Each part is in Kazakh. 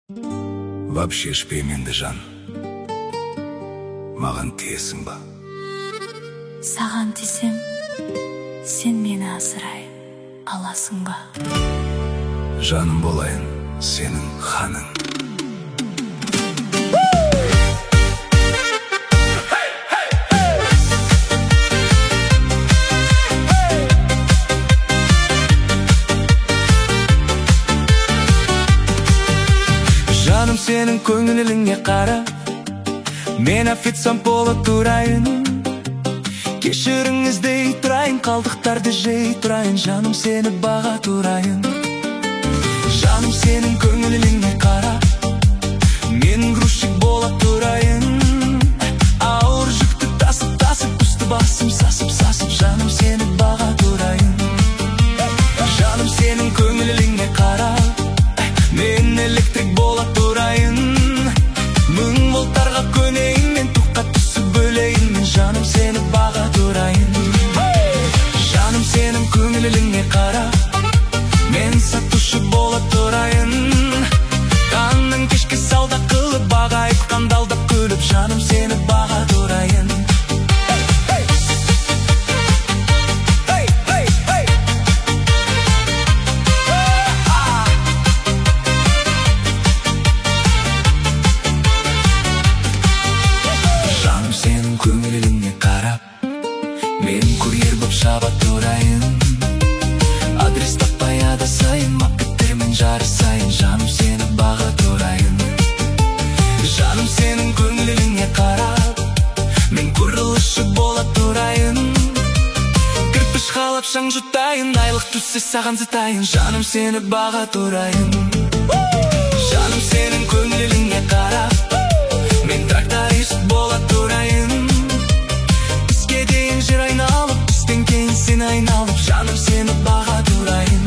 Вообще ішпейм енді жан, маған тиесің ба? Саған тисем, сен мені асырай аласың ба? Жаным болайын, сенің ханың. Жаным сенің көңіліңе қарап, мен официант бола тұрайын. Кешіріңіз дей тұрайын, қалдықтарды жей тұрайын. Жаным сені баға тұрайын. Жаным сенің көңіліңе қарап, мен грузчик бола тұрайын. Ауыр жүкті тасып, үсті басым сасып, жаным сені баға тұрайын. Жаным сенің көңіліңе қарап, мен электрик бола тұрайын. Мың волттарға көнейін, мен тұққа түсіп бөлейін. Мен жаным сені баға тұрайын. Жаным сенің көңіліңе қарап, мен сатушы бола тұрайын. Таңның кешке сауда қылып, баға айтқанды алдап күліп, жаным сені баға тұрайын. Жаным сенің көңіліңе қарап, мен курьер боп шаба тұрайын. Адрес таппай адасайын, мақкеттермен жарысайын. Жаным сені баға тұрайын. Жаным сенің көңіліңе қарап, мен құрылысшы бола тұрайын. Кірпіш қалап шаң жұтайын, айлық түссе саған зытайын. Жаным сені баға тұрайын. Жаным сенің көңіліңе қарап, мен тракторист бола тұрайын. Іске дейін жер айналып, істен кейін сен айналып, жаным сені баға тұрайын.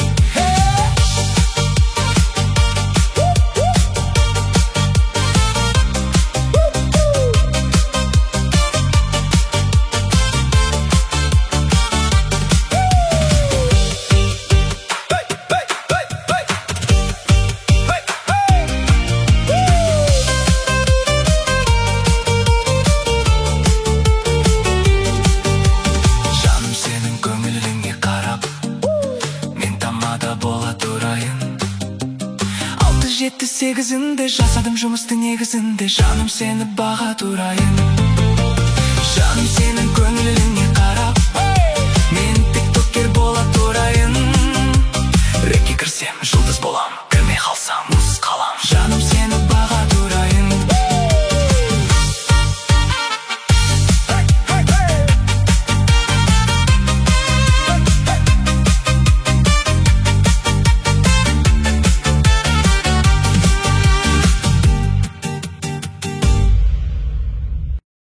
Жетті сегізінде жасадым жұмысты негізінде. Жаным сені баға тұрайын. Жаным сенің көңіліңе